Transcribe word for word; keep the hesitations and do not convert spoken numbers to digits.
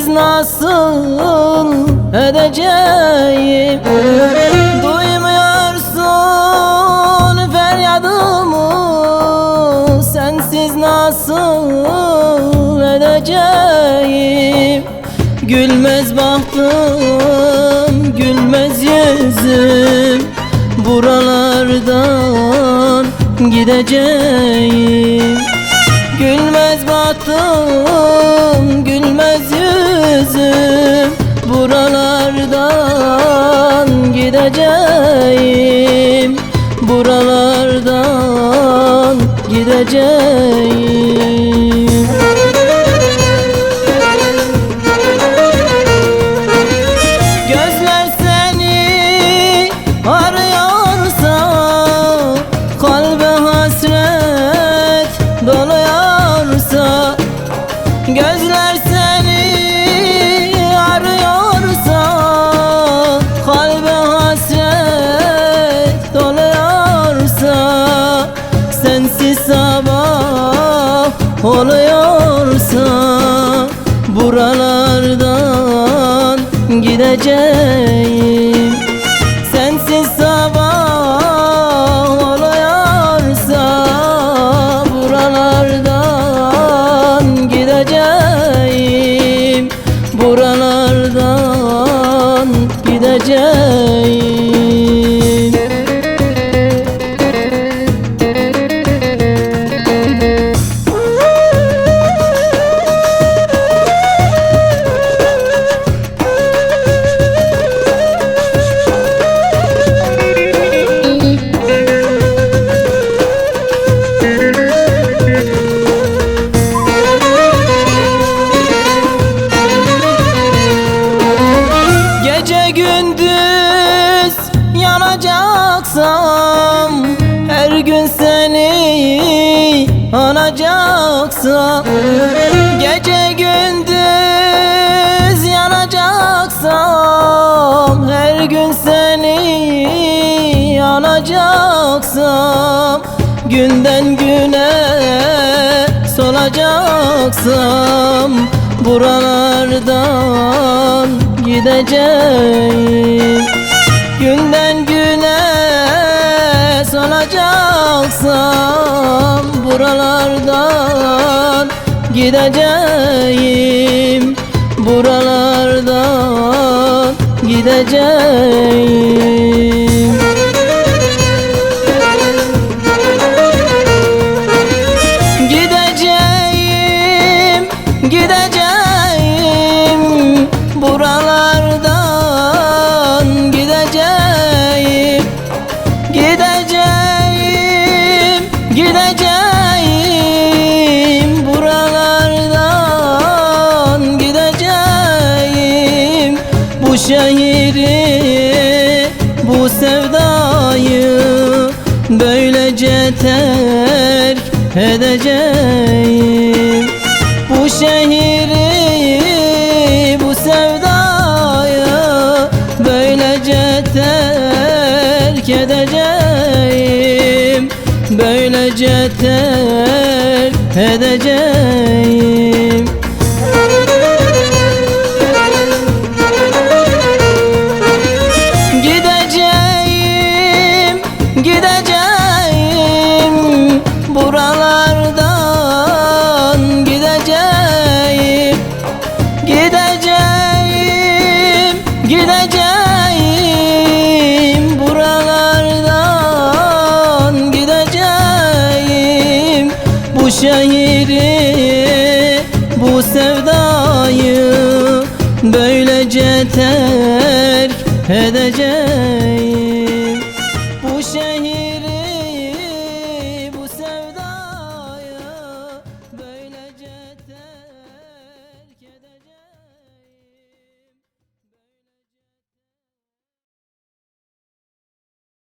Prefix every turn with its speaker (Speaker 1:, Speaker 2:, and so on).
Speaker 1: nasıl edeceğim? Duymuyorsun feryadımı, sensiz nasıl edeceğim? Gülmez bahtım, gülmez yüzüm, buralardan gideceğim. Gülmez bahtım, gülmez yüzüm, buralardan gideceğim. Buralardan gideceğim. Gözler seni arıyorsa, kalbe hasret doluyorsa, gözler seni arıyorsa, kalbe hasret doluyorsa, sensiz sabah oluyorsa, buralardan gideceğim. Sensiz sabah oluyorsa, buralardan gideceğim. Buralardan gideceğim. Gece gündüz yanacaksam, her gün seni anacaksam, gece gündüz yanacaksam, her gün seni anacaksam, günden güne solacaksam, buralardan gideceğim. Günden güne solacaksam, buralardan gideceğim. Buralardan gideceğim. Gideceğim, gideceğim, buralardan gideceğim. Gideceğim, gideceğim, buralardan gideceğim. Bu şehri, bu sevdayı böylece terk edeceğim. Bu şehri, bu sevdayı böylece terk edeceğim. Böylece terk edeceğim. Gideceğim, gideceğim, buralardan gideceğim. Gideceğim, gideceğim, buralardan gideceğim. Bu şehri, bu sevdayı böylece terk edeceğim. Bu şehri